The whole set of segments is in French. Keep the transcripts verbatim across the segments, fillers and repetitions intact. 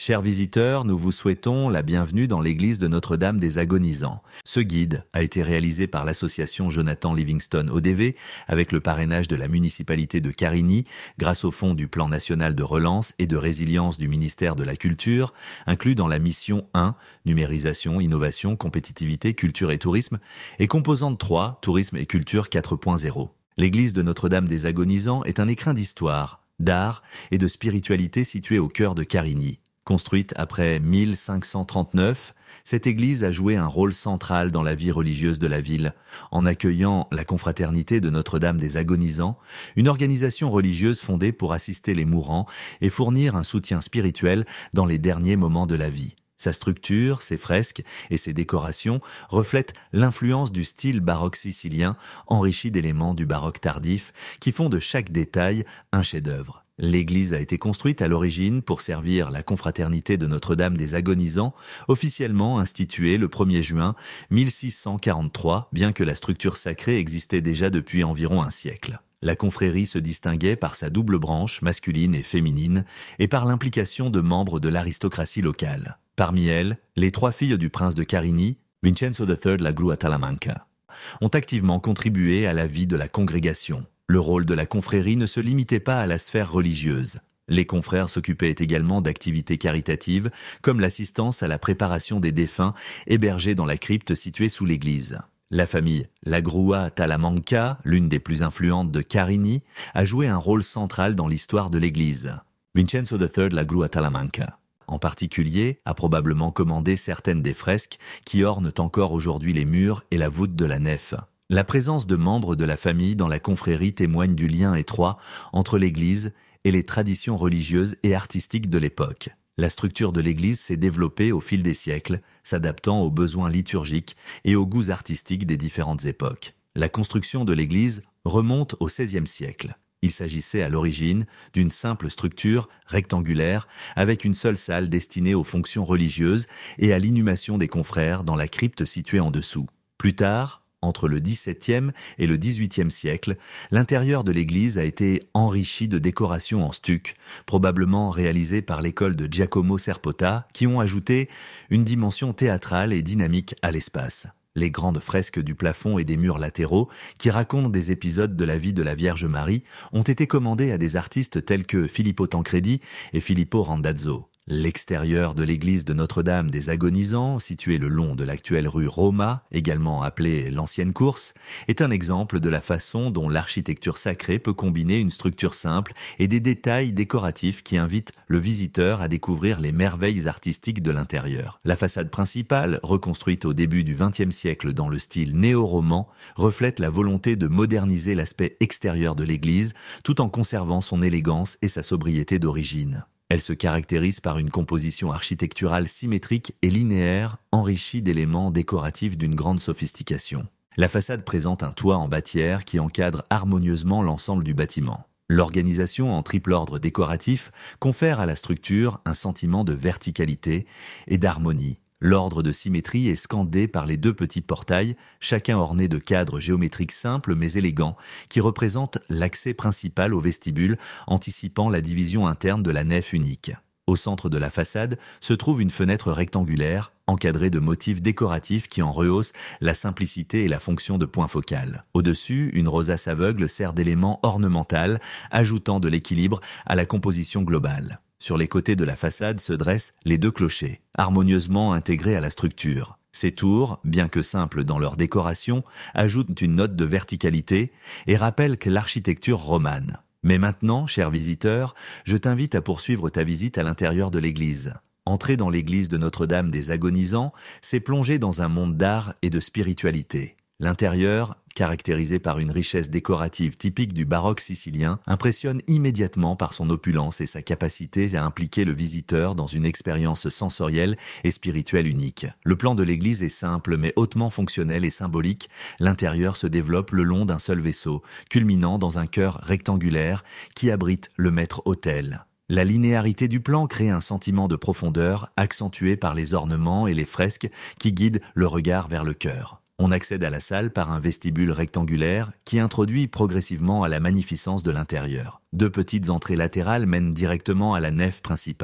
Chers visiteurs, nous vous souhaitons la bienvenue dans l'église de Notre-Dame des Agonisants. Ce guide a été réalisé par l'association Jonathan Livingstone O D V avec le parrainage de la municipalité de Carigny grâce au fonds du Plan national de relance et de résilience du ministère de la Culture, inclus dans la mission un, numérisation, innovation, compétitivité, culture et tourisme, et composante trois, tourisme et culture quatre point zéro. L'église de Notre-Dame des Agonisants est un écrin d'histoire, d'art et de spiritualité situé au cœur de Carigny. Construite après mille cinq cent trente-neuf, cette église a joué un rôle central dans la vie religieuse de la ville, en accueillant la confraternité de Notre-Dame des Agonisants, une organisation religieuse fondée pour assister les mourants et fournir un soutien spirituel dans les derniers moments de la vie. Sa structure, ses fresques et ses décorations reflètent l'influence du style baroque sicilien, enrichi d'éléments du baroque tardif, qui font de chaque détail un chef-d'œuvre. L'église a été construite à l'origine pour servir la confraternité de Notre-Dame des Agonisants, officiellement instituée le premier juin mille six cent quarante-trois, bien que la structure sacrée existait déjà depuis environ un siècle. La confrérie se distinguait par sa double branche, masculine et féminine, et par l'implication de membres de l'aristocratie locale. Parmi elles, les trois filles du prince de Carigny, Vincenzo the third Lagrua Talamanca, ont activement contribué à la vie de la congrégation. Le rôle de la confrérie ne se limitait pas à la sphère religieuse. Les confrères s'occupaient également d'activités caritatives, comme l'assistance à la préparation des défunts hébergés dans la crypte située sous l'église. La famille Lagrua Talamanca, l'une des plus influentes de Carigny, a joué un rôle central dans l'histoire de l'église. Vincenzo the third Lagrua Talamanca, en particulier, a probablement commandé certaines des fresques qui ornent encore aujourd'hui les murs et la voûte de la nef. La présence de membres de la famille dans la confrérie témoigne du lien étroit entre l'église et les traditions religieuses et artistiques de l'époque. La structure de l'église s'est développée au fil des siècles, s'adaptant aux besoins liturgiques et aux goûts artistiques des différentes époques. La construction de l'église remonte au seizième siècle. Il s'agissait à l'origine d'une simple structure rectangulaire avec une seule salle destinée aux fonctions religieuses et à l'inhumation des confrères dans la crypte située en dessous. Plus tard, entre le dix-septième et le dix-huitième siècle, l'intérieur de l'église a été enrichi de décorations en stuc, probablement réalisées par l'école de Giacomo Serpota, qui ont ajouté une dimension théâtrale et dynamique à l'espace. Les grandes fresques du plafond et des murs latéraux, qui racontent des épisodes de la vie de la Vierge Marie, ont été commandées à des artistes tels que Filippo Tancredi et Filippo Randazzo. L'extérieur de l'église de Notre-Dame des Agonisants, située le long de l'actuelle rue Roma, également appelée l'Ancienne Course, est un exemple de la façon dont l'architecture sacrée peut combiner une structure simple et des détails décoratifs qui invitent le visiteur à découvrir les merveilles artistiques de l'intérieur. La façade principale, reconstruite au début du vingtième siècle dans le style néo-roman, reflète la volonté de moderniser l'aspect extérieur de l'église, tout en conservant son élégance et sa sobriété d'origine. Elle se caractérise par une composition architecturale symétrique et linéaire, enrichie d'éléments décoratifs d'une grande sophistication. La façade présente un toit en bâtière qui encadre harmonieusement l'ensemble du bâtiment. L'organisation en triple ordre décoratif confère à la structure un sentiment de verticalité et d'harmonie. L'ordre de symétrie est scandé par les deux petits portails, chacun orné de cadres géométriques simples mais élégants, qui représentent l'accès principal au vestibule, anticipant la division interne de la nef unique. Au centre de la façade se trouve une fenêtre rectangulaire, encadrée de motifs décoratifs qui en rehaussent la simplicité et la fonction de point focal. Au-dessus, une rosace aveugle sert d'élément ornemental, ajoutant de l'équilibre à la composition globale. Sur les côtés de la façade se dressent les deux clochers, harmonieusement intégrés à la structure. Ces tours, bien que simples dans leur décoration, ajoutent une note de verticalité et rappellent que l'architecture romane. Mais maintenant, chers visiteurs, je t'invite à poursuivre ta visite à l'intérieur de l'église. Entrer dans l'église de Notre-Dame des Agonisants, c'est plonger dans un monde d'art et de spiritualité. L'intérieur, caractérisé par une richesse décorative typique du baroque sicilien, impressionne immédiatement par son opulence et sa capacité à impliquer le visiteur dans une expérience sensorielle et spirituelle unique. Le plan de l'église est simple mais hautement fonctionnel et symbolique. L'intérieur se développe le long d'un seul vaisseau, culminant dans un chœur rectangulaire qui abrite le maître-autel. La linéarité du plan crée un sentiment de profondeur, accentué par les ornements et les fresques qui guident le regard vers le chœur. On accède à la salle par un vestibule rectangulaire qui introduit progressivement à la magnificence de l'intérieur. Deux petites entrées latérales mènent directement à la nef principale.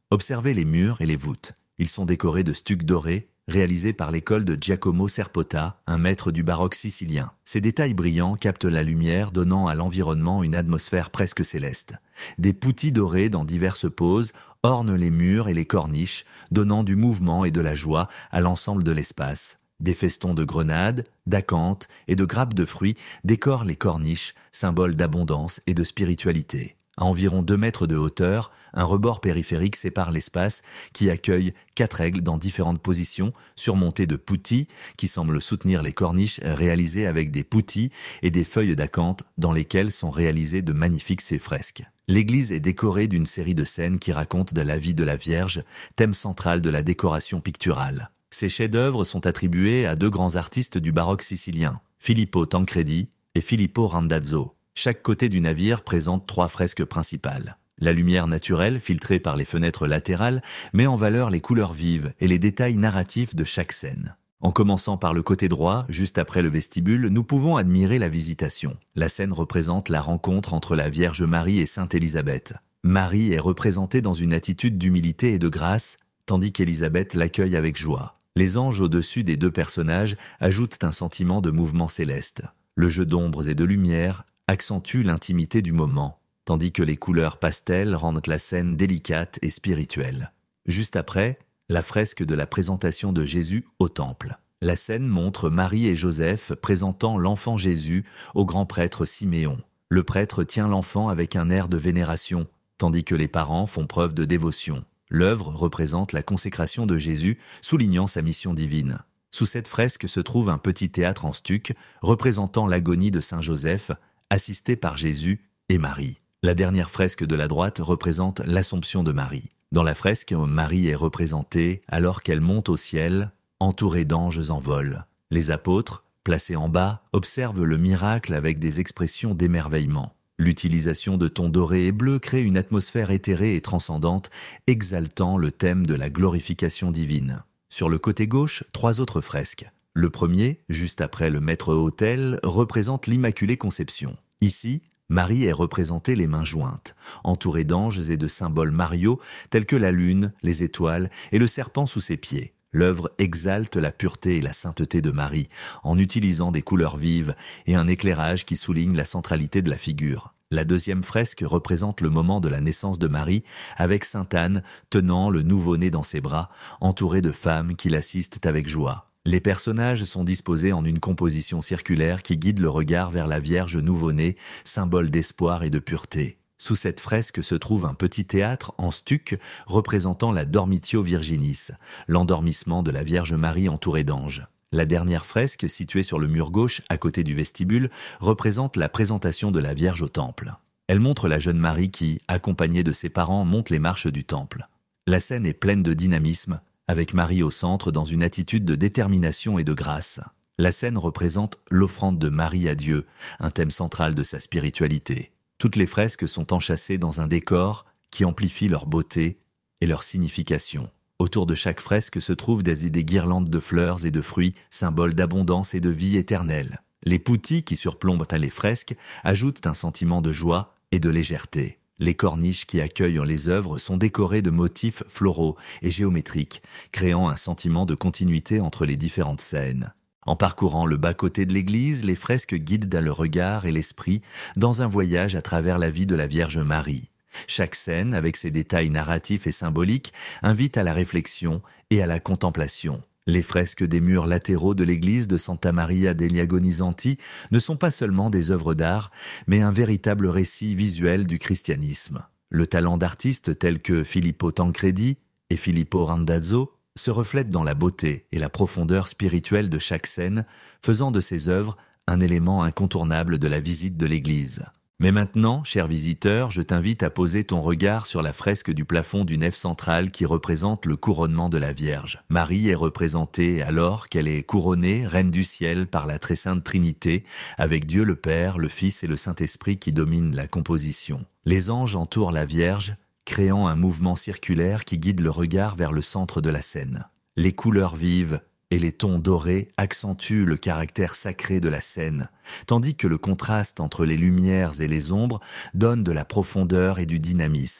Observez les murs et les voûtes. Ils sont décorés de stucs dorés, réalisés par l'école de Giacomo Serpota, un maître du baroque sicilien. Ces détails brillants captent la lumière, donnant à l'environnement une atmosphère presque céleste. Des poutis dorés dans diverses poses ornent les murs et les corniches, donnant du mouvement et de la joie à l'ensemble de l'espace. Des festons de grenades, d'acanthes et de grappes de fruits décorent les corniches, symboles d'abondance et de spiritualité. À environ deux mètres de hauteur, un rebord périphérique sépare l'espace qui accueille quatre aigles dans différentes positions, surmontés de poutis qui semblent soutenir les corniches réalisées avec des poutis et des feuilles d'acanthe dans lesquelles sont réalisées de magnifiques fresques. L'église est décorée d'une série de scènes qui racontent de la vie de la Vierge, thème central de la décoration picturale. Ces chefs-d'œuvre sont attribués à deux grands artistes du baroque sicilien, Filippo Tancredi et Filippo Randazzo. Chaque côté du navire présente trois fresques principales. La lumière naturelle, filtrée par les fenêtres latérales, met en valeur les couleurs vives et les détails narratifs de chaque scène. En commençant par le côté droit, juste après le vestibule, nous pouvons admirer la Visitation. La scène représente la rencontre entre la Vierge Marie et Sainte Élisabeth. Marie est représentée dans une attitude d'humilité et de grâce, tandis qu'Élisabeth l'accueille avec joie. Les anges au-dessus des deux personnages ajoutent un sentiment de mouvement céleste. Le jeu d'ombres et de lumière accentue l'intimité du moment, tandis que les couleurs pastel rendent la scène délicate et spirituelle. Juste après, la fresque de la présentation de Jésus au temple. La scène montre Marie et Joseph présentant l'enfant Jésus au grand prêtre Siméon. Le prêtre tient l'enfant avec un air de vénération, tandis que les parents font preuve de dévotion. L'œuvre représente la consécration de Jésus, soulignant sa mission divine. Sous cette fresque se trouve un petit théâtre en stuc représentant l'agonie de Saint Joseph, assisté par Jésus et Marie. La dernière fresque de la droite représente l'Assomption de Marie. Dans la fresque, Marie est représentée alors qu'elle monte au ciel, entourée d'anges en vol. Les apôtres, placés en bas, observent le miracle avec des expressions d'émerveillement. L'utilisation de tons dorés et bleus crée une atmosphère éthérée et transcendante, exaltant le thème de la glorification divine. Sur le côté gauche, trois autres fresques. Le premier, juste après le maître-autel, représente l'Immaculée Conception. Ici, Marie est représentée les mains jointes, entourée d'anges et de symboles mariaux tels que la lune, les étoiles et le serpent sous ses pieds. L'œuvre exalte la pureté et la sainteté de Marie en utilisant des couleurs vives et un éclairage qui souligne la centralité de la figure. La deuxième fresque représente le moment de la naissance de Marie avec Sainte Anne tenant le nouveau-né dans ses bras, entourée de femmes qui l'assistent avec joie. Les personnages sont disposés en une composition circulaire qui guide le regard vers la Vierge nouveau-née, symbole d'espoir et de pureté. Sous cette fresque se trouve un petit théâtre en stuc représentant la Dormitio Virginis, l'endormissement de la Vierge Marie entourée d'anges. La dernière fresque, située sur le mur gauche à côté du vestibule, représente la présentation de la Vierge au temple. Elle montre la jeune Marie qui, accompagnée de ses parents, monte les marches du temple. La scène est pleine de dynamisme, avec Marie au centre dans une attitude de détermination et de grâce. La scène représente l'offrande de Marie à Dieu, un thème central de sa spiritualité. Toutes les fresques sont enchâssées dans un décor qui amplifie leur beauté et leur signification. Autour de chaque fresque se trouvent des, des guirlandes de fleurs et de fruits, symboles d'abondance et de vie éternelle. Les poutis qui surplombent les fresques ajoutent un sentiment de joie et de légèreté. Les corniches qui accueillent les œuvres sont décorées de motifs floraux et géométriques, créant un sentiment de continuité entre les différentes scènes. En parcourant le bas-côté de l'église, les fresques guident le regard et l'esprit dans un voyage à travers la vie de la Vierge Marie. Chaque scène, avec ses détails narratifs et symboliques, invite à la réflexion et à la contemplation. Les fresques des murs latéraux de l'église de Santa Maria degli Agonizzanti ne sont pas seulement des œuvres d'art, mais un véritable récit visuel du christianisme. Le talent d'artistes tels que Filippo Tancredi et Filippo Randazzo se reflète dans la beauté et la profondeur spirituelle de chaque scène, faisant de ces œuvres un élément incontournable de la visite de l'église. Mais maintenant, cher visiteur, je t'invite à poser ton regard sur la fresque du plafond du nef central qui représente le couronnement de la Vierge. Marie est représentée alors qu'elle est couronnée, reine du ciel, par la très sainte Trinité, avec Dieu le Père, le Fils et le Saint-Esprit qui dominent la composition. Les anges entourent la Vierge, créant un mouvement circulaire qui guide le regard vers le centre de la scène. Les couleurs vives et les tons dorés accentuent le caractère sacré de la scène, tandis que le contraste entre les lumières et les ombres donne de la profondeur et du dynamisme.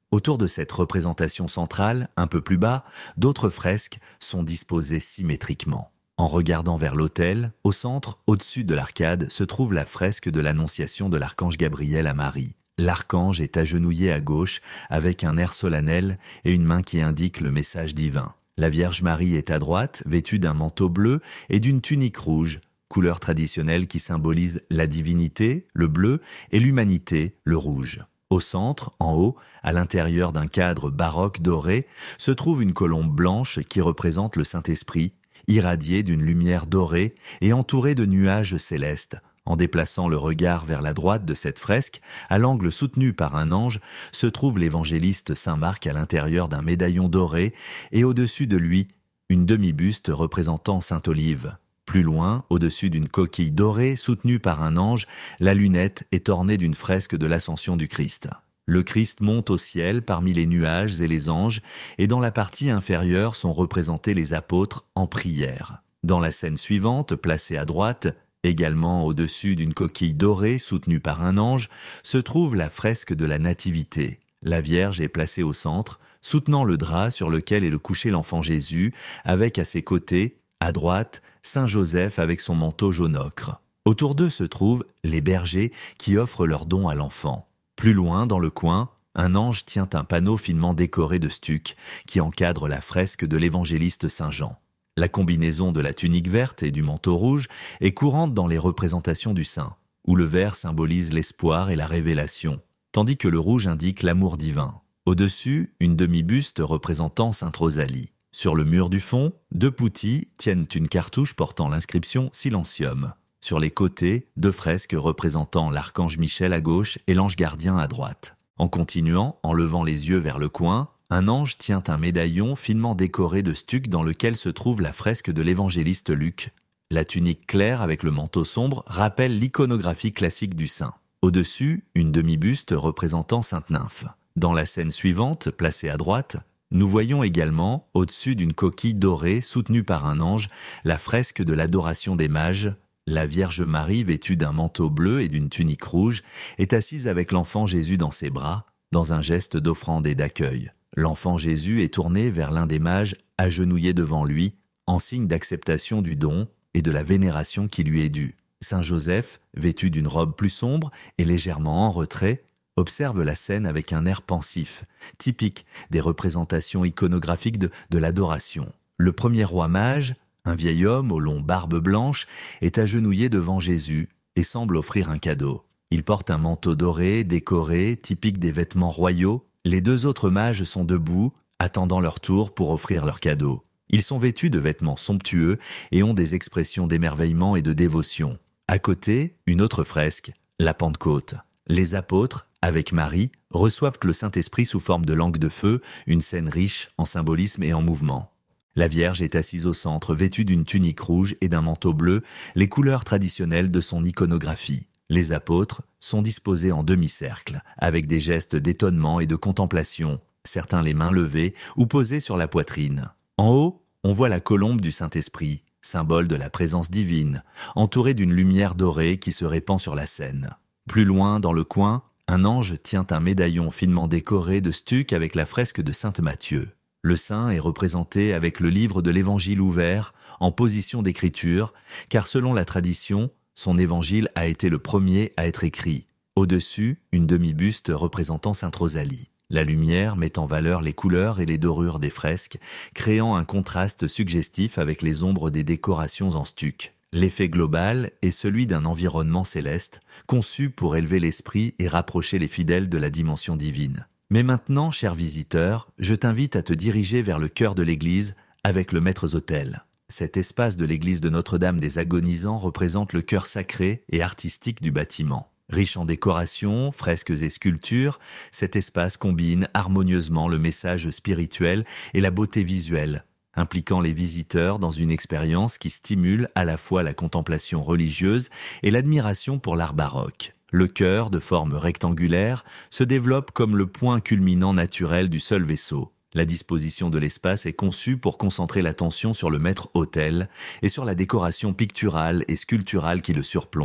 Autour de cette représentation centrale, un peu plus bas, d'autres fresques sont disposées symétriquement. En regardant vers l'autel, au centre, au-dessus de l'arcade, se trouve la fresque de l'Annonciation de l'archange Gabriel à Marie. L'archange est agenouillé à gauche avec un air solennel et une main qui indique le message divin. La Vierge Marie est à droite, vêtue d'un manteau bleu et d'une tunique rouge, couleur traditionnelle qui symbolise la divinité, le bleu, et l'humanité, le rouge. Au centre, en haut, à l'intérieur d'un cadre baroque doré, se trouve une colombe blanche qui représente le Saint-Esprit, irradiée d'une lumière dorée et entourée de nuages célestes. En déplaçant le regard vers la droite de cette fresque, à l'angle soutenu par un ange, se trouve l'évangéliste Saint Marc à l'intérieur d'un médaillon doré et au-dessus de lui, une demi-buste représentant Sainte Olive. Plus loin, au-dessus d'une coquille dorée soutenue par un ange, la lunette est ornée d'une fresque de l'Ascension du Christ. Le Christ monte au ciel parmi les nuages et les anges, et dans la partie inférieure sont représentés les apôtres en prière. Dans la scène suivante, placée à droite, également au-dessus d'une coquille dorée soutenue par un ange, se trouve la fresque de la Nativité. La Vierge est placée au centre, soutenant le drap sur lequel est le couché l'enfant Jésus, avec à ses côtés, à droite, Saint Joseph avec son manteau jaune ocre. Autour d'eux se trouvent les bergers qui offrent leurs dons à l'enfant. Plus loin, dans le coin, un ange tient un panneau finement décoré de stuc qui encadre la fresque de l'évangéliste Saint Jean. La combinaison de la tunique verte et du manteau rouge est courante dans les représentations du saint, où le vert symbolise l'espoir et la révélation, tandis que le rouge indique l'amour divin. Au-dessus, une demi-buste représentant Sainte Rosalie. Sur le mur du fond, deux poutis tiennent une cartouche portant l'inscription « Silentium ». Sur les côtés, deux fresques représentant l'archange Michel à gauche et l'ange gardien à droite. En continuant, en levant les yeux vers le coin, un ange tient un médaillon finement décoré de stuc dans lequel se trouve la fresque de l'évangéliste Luc. La tunique claire avec le manteau sombre rappelle l'iconographie classique du saint. Au-dessus, une demi-buste représentant Sainte Nymphe. Dans la scène suivante, placée à droite, nous voyons également, au-dessus d'une coquille dorée soutenue par un ange, la fresque de l'adoration des mages. La Vierge Marie, vêtue d'un manteau bleu et d'une tunique rouge, est assise avec l'enfant Jésus dans ses bras, dans un geste d'offrande et d'accueil. L'enfant Jésus est tourné vers l'un des mages, agenouillé devant lui, en signe d'acceptation du don et de la vénération qui lui est due. Saint Joseph, vêtu d'une robe plus sombre et légèrement en retrait, observe la scène avec un air pensif, typique des représentations iconographiques de, de l'adoration. Le premier roi mage, un vieil homme aux longues barbes blanches, est agenouillé devant Jésus et semble offrir un cadeau. Il porte un manteau doré, décoré, typique des vêtements royaux. Les deux autres mages sont debout, attendant leur tour pour offrir leur cadeau. Ils sont vêtus de vêtements somptueux et ont des expressions d'émerveillement et de dévotion. À côté, une autre fresque, la Pentecôte. Les apôtres, avec Marie, reçoivent le Saint-Esprit sous forme de langue de feu, une scène riche en symbolisme et en mouvement. La Vierge est assise au centre, vêtue d'une tunique rouge et d'un manteau bleu, les couleurs traditionnelles de son iconographie. Les apôtres sont disposés en demi-cercle, avec des gestes d'étonnement et de contemplation, certains les mains levées ou posées sur la poitrine. En haut, on voit la colombe du Saint-Esprit, symbole de la présence divine, entourée d'une lumière dorée qui se répand sur la scène. Plus loin, dans le coin, un ange tient un médaillon finement décoré de stuc avec la fresque de Saint Matthieu. Le saint est représenté avec le livre de l'Évangile ouvert, en position d'écriture, car selon la tradition, son évangile a été le premier à être écrit. Au-dessus, une demi-buste représentant Sainte Rosalie. La lumière met en valeur les couleurs et les dorures des fresques, créant un contraste suggestif avec les ombres des décorations en stuc. L'effet global est celui d'un environnement céleste, conçu pour élever l'esprit et rapprocher les fidèles de la dimension divine. Mais maintenant, cher visiteur, je t'invite à te diriger vers le cœur de l'église avec le maître-autel. Cet espace de l'église de Notre-Dame des Agonisants représente le cœur sacré et artistique du bâtiment. Riche en décorations, fresques et sculptures, cet espace combine harmonieusement le message spirituel et la beauté visuelle, impliquant les visiteurs dans une expérience qui stimule à la fois la contemplation religieuse et l'admiration pour l'art baroque. Le chœur, de forme rectangulaire, se développe comme le point culminant naturel du seul vaisseau. La disposition de l'espace est conçue pour concentrer l'attention sur le maître-autel et sur la décoration picturale et sculpturale qui le surplombe.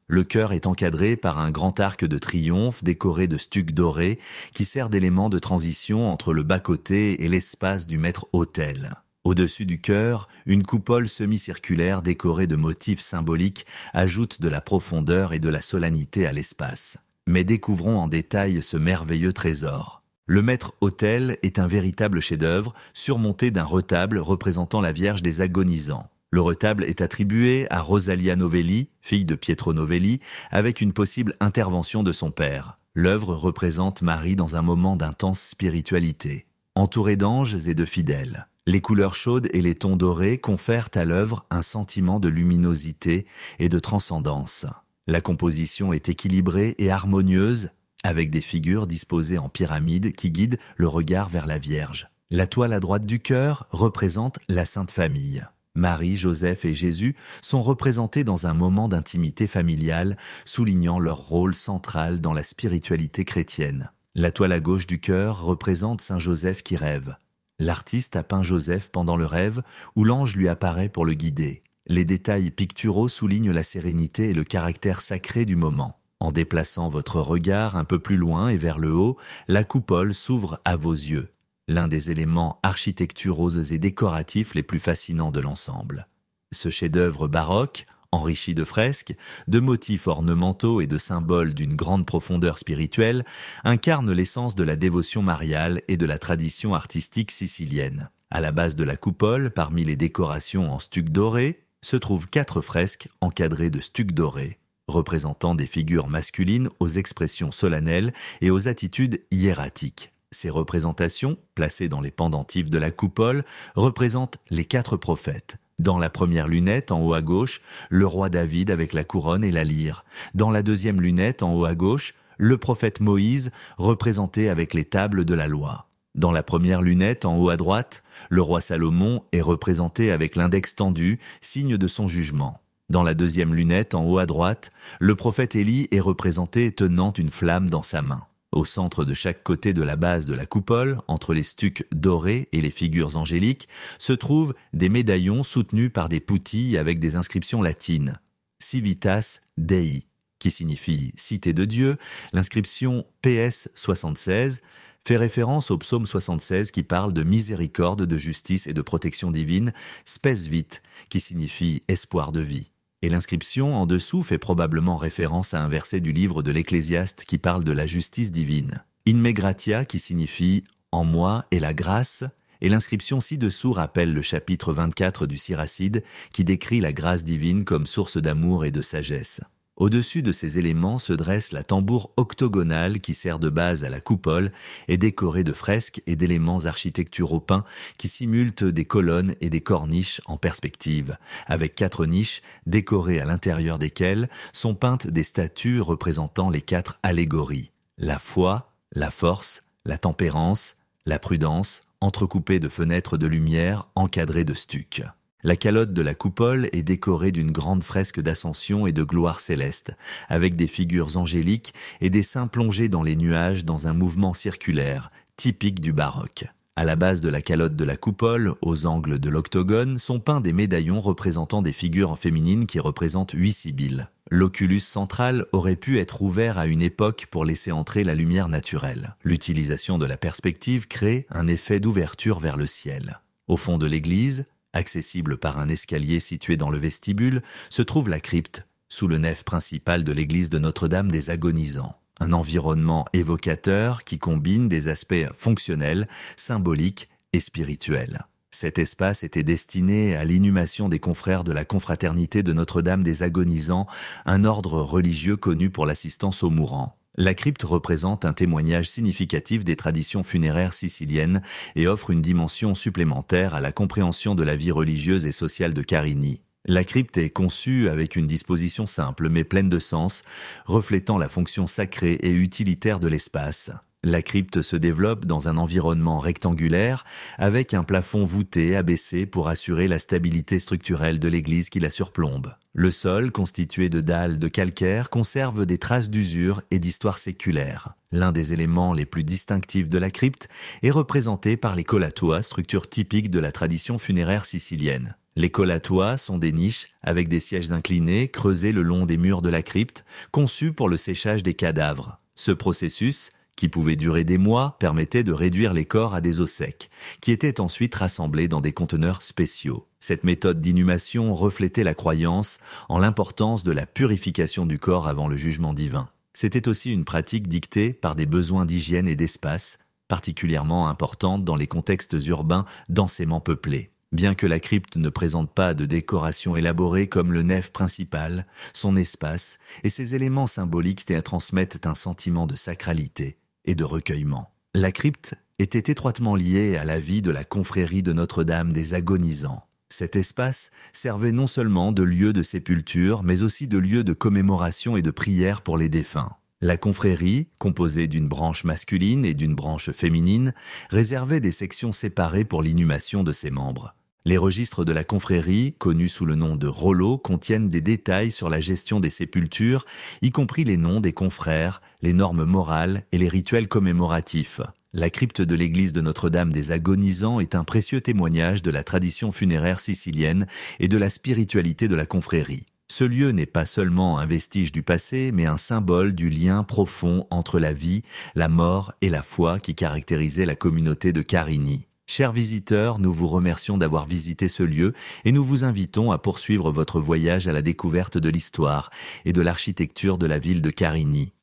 Le chœur est encadré par un grand arc de triomphe décoré de stucs dorés qui sert d'élément de transition entre le bas-côté et l'espace du maître-autel. Au-dessus du chœur, une coupole semi-circulaire décorée de motifs symboliques ajoute de la profondeur et de la solennité à l'espace. Mais découvrons en détail ce merveilleux trésor. Le maître-autel est un véritable chef-d'œuvre surmonté d'un retable représentant la Vierge des Agonisants. Le retable est attribué à Rosalia Novelli, fille de Pietro Novelli, avec une possible intervention de son père. L'œuvre représente Marie dans un moment d'intense spiritualité, entourée d'anges et de fidèles. Les couleurs chaudes et les tons dorés confèrent à l'œuvre un sentiment de luminosité et de transcendance. La composition est équilibrée et harmonieuse, avec des figures disposées en pyramide qui guident le regard vers la Vierge. La toile à droite du chœur représente la Sainte Famille. Marie, Joseph et Jésus sont représentés dans un moment d'intimité familiale, soulignant leur rôle central dans la spiritualité chrétienne. La toile à gauche du chœur représente Saint Joseph qui rêve. L'artiste a peint Joseph pendant le rêve où l'ange lui apparaît pour le guider. Les détails picturaux soulignent la sérénité et le caractère sacré du moment. En déplaçant votre regard un peu plus loin et vers le haut, la coupole s'ouvre à vos yeux. L'un des éléments architecturaux et décoratifs les plus fascinants de l'ensemble. Ce chef-d'œuvre baroque, enrichi de fresques, de motifs ornementaux et de symboles d'une grande profondeur spirituelle, incarne l'essence de la dévotion mariale et de la tradition artistique sicilienne. À la base de la coupole, parmi les décorations en stuc doré, se trouvent quatre fresques encadrées de stuc doré, représentant des figures masculines aux expressions solennelles et aux attitudes hiératiques. Ces représentations, placées dans les pendentifs de la coupole, représentent les quatre prophètes. Dans la première lunette, en haut à gauche, le roi David avec la couronne et la lyre. Dans la deuxième lunette, en haut à gauche, le prophète Moïse, représenté avec les tables de la loi. Dans la première lunette, en haut à droite, le roi Salomon est représenté avec l'index tendu, signe de son jugement. Dans la deuxième lunette, en haut à droite, le prophète Élie est représenté tenant une flamme dans sa main. Au centre de chaque côté de la base de la coupole, entre les stucs dorés et les figures angéliques, se trouvent des médaillons soutenus par des poutilles avec des inscriptions latines. Civitas Dei, qui signifie « Cité de Dieu », l'inscription P S soixante-seize fait référence au psaume soixante-seize qui parle de miséricorde, de justice et de protection divine, Spes Vit, qui signifie « espoir de vie ». Et l'inscription en dessous fait probablement référence à un verset du livre de l'Ecclésiaste qui parle de la justice divine. In me gratia, qui signifie « en moi est la grâce », et l'inscription ci-dessous rappelle le chapitre vingt-quatre du Siracide qui décrit la grâce divine comme source d'amour et de sagesse. Au-dessus de ces éléments se dresse la tambour octogonale qui sert de base à la coupole et décorée de fresques et d'éléments architecturaux peints qui simulent des colonnes et des corniches en perspective, avec quatre niches décorées à l'intérieur desquelles sont peintes des statues représentant les quatre allégories. La foi, la force, la tempérance, la prudence, entrecoupées de fenêtres de lumière encadrées de stucs. La calotte de la coupole est décorée d'une grande fresque d'ascension et de gloire céleste, avec des figures angéliques et des saints plongés dans les nuages dans un mouvement circulaire, typique du baroque. À la base de la calotte de la coupole, aux angles de l'octogone, sont peints des médaillons représentant des figures féminines qui représentent huit sibylles. L'oculus central aurait pu être ouvert à une époque pour laisser entrer la lumière naturelle. L'utilisation de la perspective crée un effet d'ouverture vers le ciel. Au fond de l'église, accessible par un escalier situé dans le vestibule, se trouve la crypte, sous le nef principal de l'église de Notre-Dame des Agonisants. Un environnement évocateur qui combine des aspects fonctionnels, symboliques et spirituels. Cet espace était destiné à l'inhumation des confrères de la confraternité de Notre-Dame des Agonisants, un ordre religieux connu pour l'assistance aux mourants. La crypte représente un témoignage significatif des traditions funéraires siciliennes et offre une dimension supplémentaire à la compréhension de la vie religieuse et sociale de Carini. La crypte est conçue avec une disposition simple mais pleine de sens, reflétant la fonction sacrée et utilitaire de l'espace. La crypte se développe dans un environnement rectangulaire avec un plafond voûté abaissé pour assurer la stabilité structurelle de l'église qui la surplombe. Le sol, constitué de dalles de calcaire, conserve des traces d'usure et d'histoire séculaire. L'un des éléments les plus distinctifs de la crypte est représenté par les collatois, structure typique de la tradition funéraire sicilienne. Les collatois sont des niches avec des sièges inclinés creusés le long des murs de la crypte, conçus pour le séchage des cadavres. Ce processus, qui pouvait durer des mois, permettait de réduire les corps à des os secs, qui étaient ensuite rassemblés dans des conteneurs spéciaux. Cette méthode d'inhumation reflétait la croyance en l'importance de la purification du corps avant le jugement divin. C'était aussi une pratique dictée par des besoins d'hygiène et d'espace, particulièrement importante dans les contextes urbains densément peuplés. Bien que la crypte ne présente pas de décoration élaborée comme le nef principal, son espace et ses éléments symboliques transmettent un sentiment de sacralité et de recueillement. La crypte était étroitement liée à la vie de la confrérie de Notre-Dame des Agonisants. Cet espace servait non seulement de lieu de sépulture, mais aussi de lieu de commémoration et de prière pour les défunts. La confrérie, composée d'une branche masculine et d'une branche féminine, réservait des sections séparées pour l'inhumation de ses membres. Les registres de la confrérie, connus sous le nom de rollos, contiennent des détails sur la gestion des sépultures, y compris les noms des confrères, les normes morales et les rituels commémoratifs. La crypte de l'église de Notre-Dame des Agonisants est un précieux témoignage de la tradition funéraire sicilienne et de la spiritualité de la confrérie. Ce lieu n'est pas seulement un vestige du passé, mais un symbole du lien profond entre la vie, la mort et la foi qui caractérisait la communauté de Carini. Chers visiteurs, nous vous remercions d'avoir visité ce lieu et nous vous invitons à poursuivre votre voyage à la découverte de l'histoire et de l'architecture de la ville de Carini.